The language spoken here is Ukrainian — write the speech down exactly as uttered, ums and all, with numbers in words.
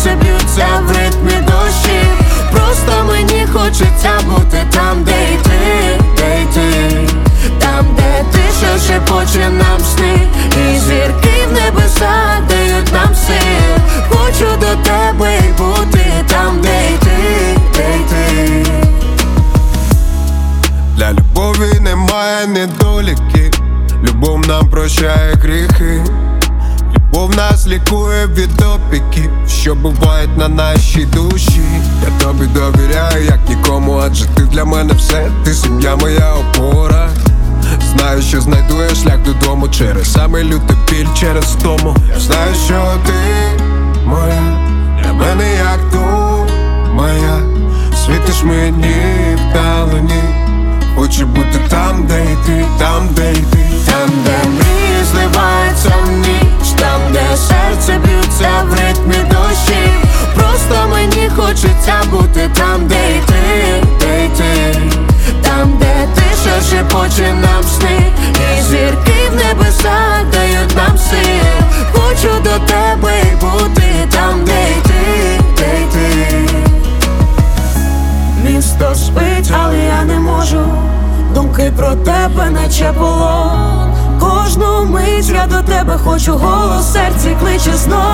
серце б'ються в ритмі душі. Просто мені хочеться бути там, де й ти, де й ти, там, де тиша шепоче нам сни, і зірки в небесах дають нам сил. Хочу до тебе й бути там, де й ти, де й ти. Для любові немає недоліків, любов нам прощає гріхи. Любов нас лікує від опіків, що бувають на нашій душі. Я тобі довіряю, як нікому, адже ти для мене все. Ти сім'я, моя опора. Знаю, що знайду я шлях додому через самий лютий біль, через тому. Я знаю, що ти моя, для мене як тут моя. Світиш мені вдалині, хочу бути там, де й ти, там, де й ти, там, де мрії зливаються в ніч, там, де серце б'ються в ритмі душі. Просто мені хочеться бути там, де й ти, де й ти, там, де тиша шепоче нам сни, і зірки в небесах дають нам сил. Хочу до тебе й бути там, де й ти, де й ти. Місто спить, але я не можу. Думки про тебе наче полон. Кожну мить я до тебе хочу, голос в серці кличе знов.